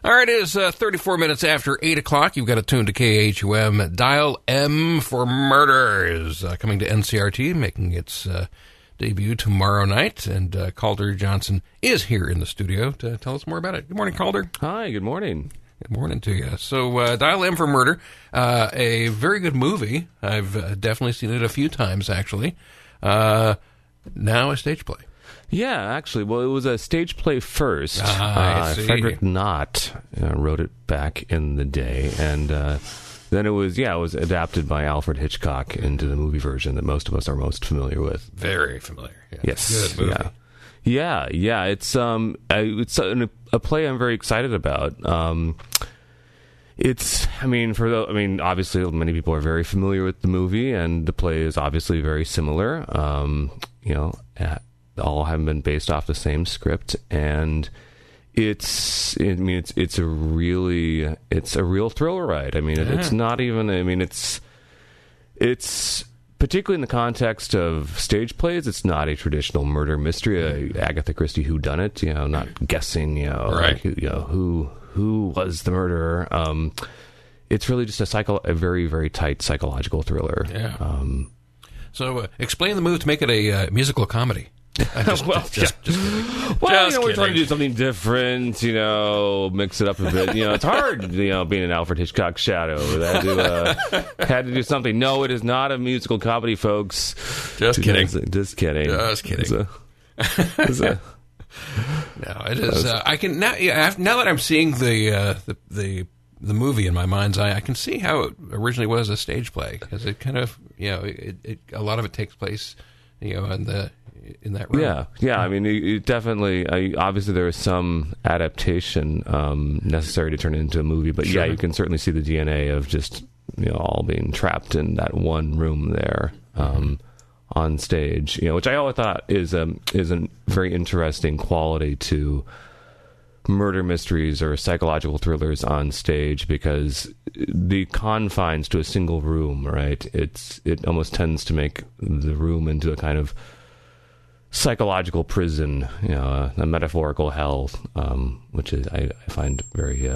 All right, it is 34 minutes after 8 o'clock. You've got to tune to KHUM. Dial M for Murder is coming to NCRT, making its debut tomorrow night. And Calder Johnson is here in the studio to tell us more about it. Good morning, Calder. Hi, good morning. Good morning to you. So Dial M for Murder, a very good movie. I've definitely seen it a few times, actually. Now a stage play. Yeah, actually, well, it was a stage play first. I see. Frederick Knott wrote it back in the day, and then it was adapted by Alfred Hitchcock into the movie version that most of us are most familiar with. Very familiar. Yeah. Yes. Good movie. Yeah. It's a play I'm very excited about. Obviously, many people are very familiar with the movie, and the play is obviously very similar. All have been based off the same script, and it's a real thrill ride. It's not even. It's particularly in the context of stage plays. It's not a traditional murder mystery, Agatha Christie whodunit. Not guessing. Right. Who was the murderer? It's really just a very, very tight psychological thriller. Yeah. So explain the move to make it a musical comedy. We're trying to do something different, mix it up a bit. It's hard, being an Alfred Hitchcock shadow. Had to do something. No, it is not a musical comedy, folks. Just kidding. Just kidding. No, it is. I can now that I'm seeing the movie in my mind's eye, I can see how it originally was a stage play, because it kind of a lot of it takes place in that room. Yeah. It definitely. Obviously, there is some adaptation necessary to turn it into a movie, but sure. Yeah, you can certainly see the DNA of just all being trapped in that one room there on stage. Which I always thought is a very interesting quality to murder mysteries or psychological thrillers on stage, because the confines to a single room, right? It almost tends to make the room into a kind of psychological prison, a metaphorical hell, which is I find very,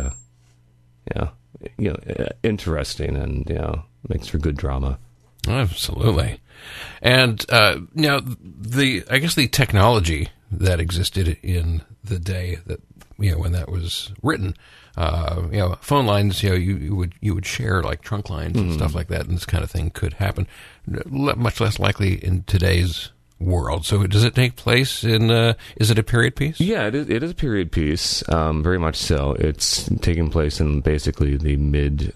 interesting, and makes for good drama. Absolutely. And now I guess the technology that existed in the day that when that was written, phone lines, you would share like trunk lines and stuff like that, and this kind of thing could happen. Much less likely in today's world. So does it take place in, is it a period piece? Yeah, it is a period piece, very much so. It's taking place in basically the late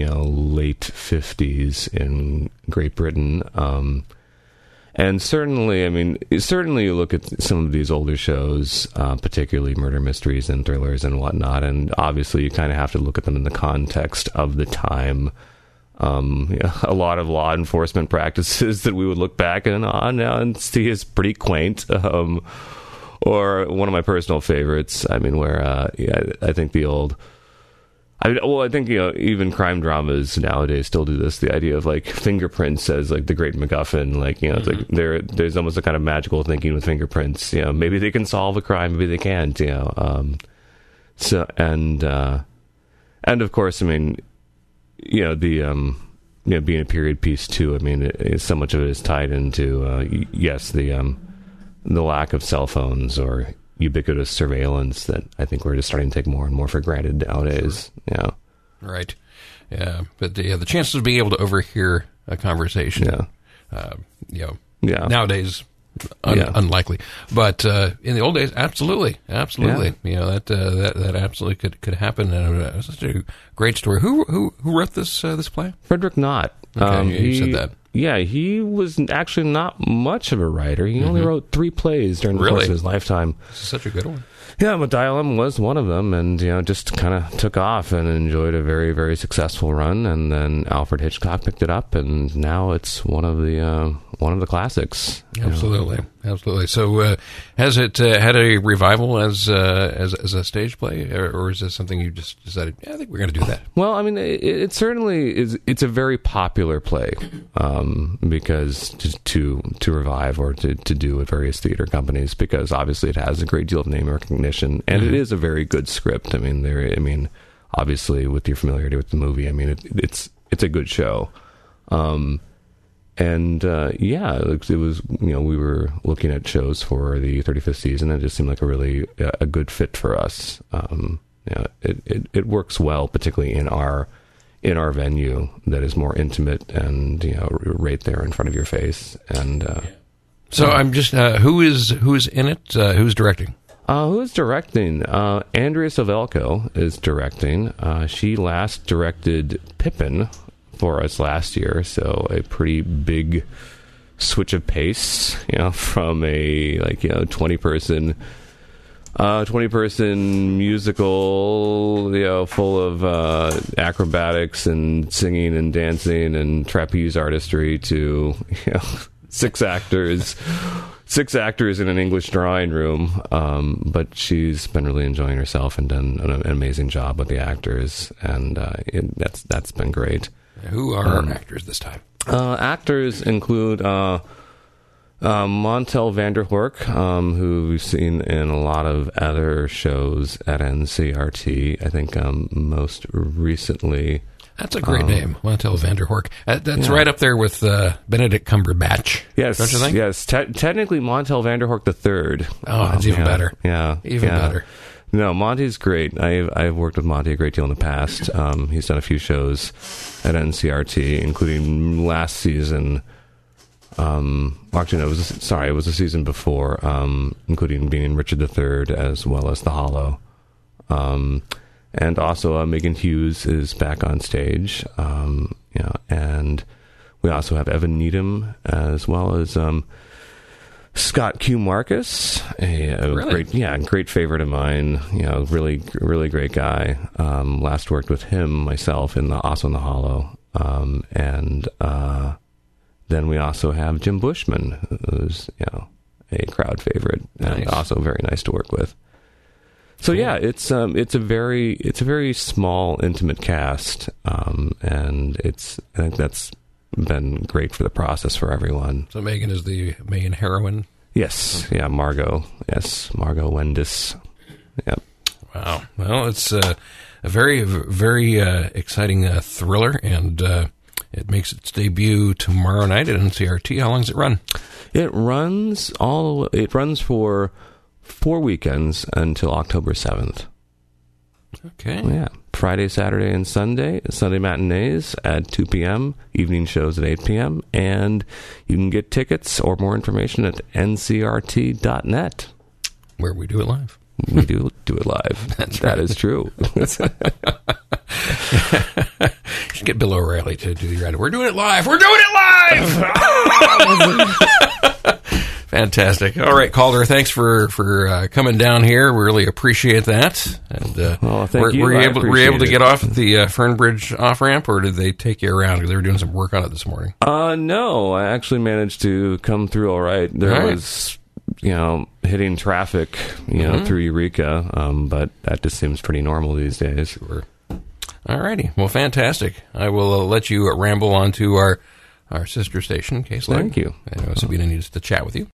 50s in Great Britain. And certainly you look at some of these older shows, particularly murder mysteries and thrillers and whatnot, and obviously you kind of have to look at them in the context of the time. A lot of law enforcement practices that we would look back on now and see as pretty quaint. Or one of my personal favorites, I think the old... I think even crime dramas nowadays still do this. The idea of like fingerprints as like the great MacGuffin, it's like there's almost a kind of magical thinking with fingerprints. Maybe they can solve a crime, maybe they can't. And of course, being a period piece too. So much of it is tied into the lack of cell phones or ubiquitous surveillance that I think we're just starting to take more and more for granted nowadays. Sure. Yeah. Right. Yeah. But the chances of being able to overhear a conversation, nowadays, unlikely. But in the old days, absolutely. Yeah. That absolutely could happen. And it was such a great story. Who wrote this play? Frederick Knott. Okay, you said that. Yeah, he was actually not much of a writer. He only wrote 3 plays during the course of his lifetime. This is such a good one. Yeah, but Dial M was one of them, and just kind of took off and enjoyed a very, very successful run. And then Alfred Hitchcock picked it up, and now it's one of the classics. Absolutely. So, has it had a revival as a stage play, or is this something you just decided? Yeah, I think we're going to do that. Well, it certainly is. It's a very popular play because to revive or to do at various theater companies, because obviously it has a great deal of name recognition. recognition, and it is a very good script. I mean, obviously, with your familiarity with the movie, I mean, it's a good show. It was, we were looking at shows for the 35th season, and it just seemed like a good fit for us. It works well, particularly in our venue that is more intimate and, right there in front of your face. And so I'm just who's in it? Who's directing? Who's directing? Andrea Savelko is directing. She last directed Pippin for us last year, so a pretty big switch of pace, from a 20-person musical, full of acrobatics and singing and dancing and trapeze artistry to six actors in an English drawing room. But she's been really enjoying herself and done an amazing job with the actors, and that's been great. Who are our actors this time? Actors include Montel Vanderhorck, who we've seen in a lot of other shows at NCRT. I think most recently... That's a great name, Montel Vanderhorck. That's right up there with Benedict Cumberbatch. Yes, don't you think? Yes. Technically, Montel Vanderhorck III. Oh, it's even better. Yeah, even better. No, Monty's great. I've worked with Monty a great deal in the past. He's done a few shows at NCRT, including last season. Actually, no, it was the season before, including being in Richard III as well as The Hollow. And also Megan Hughes is back on stage. And we also have Evan Needham as well as Scott Q. Marcus, Really? great favorite of mine. Really, really great guy. Last worked with him myself also in The Hollow. And then we also have Jim Bushman, who's a crowd favorite and also very nice to work with. So yeah, it's a very small, intimate cast, and I think that's been great for the process for everyone. So Megan is the main heroine? Yes. Yeah, Margot. Yes, Margot Wendis. Yep. Wow. Well, it's a very, very exciting thriller, and it makes its debut tomorrow night at NCRT. How long does it run? It runs for 4 weekends until October 7th. Okay. Yeah. Friday, Saturday, and Sunday. Sunday matinees at 2 p.m., evening shows at 8 p.m., and you can get tickets or more information at ncrt.net. Where we do it live. We do it live. That is true. You should get Bill O'Reilly to do the right. We're doing it live. We're doing it live! Fantastic. All right, Calder, thanks for coming down here. We really appreciate that. And thank you. Were you able to get off at the Fernbridge off-ramp, or did they take you around? Because they were doing some work on it this morning. No, I actually managed to come through all right. There was, hitting traffic, through Eureka, but that just seems pretty normal these days. Sure. All righty. Well, fantastic. I will let you ramble on to our sister station, KSLUG. Thank you. Sabina needs to chat with you.